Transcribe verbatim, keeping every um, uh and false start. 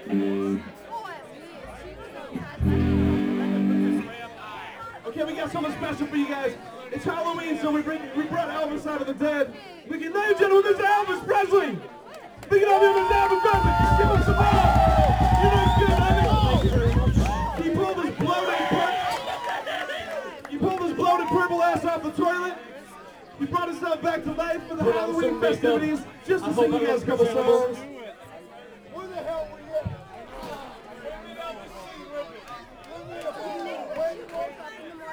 Okay, we got something special for you guys. It's Halloween, so we bring we brought Elvis out of the dead. We can, ladies and gentlemen, this is Elvis Presley. Big it up, here, Mister Elvis Presley. Give him some love. You know it's good. I mean, he pulled his bloated purple. He pulled his bloated purple ass off the toilet. He brought himself back to life for the Put on Halloween some makeup. festivities, just to I sing hope you I guys a couple look presentable. songs.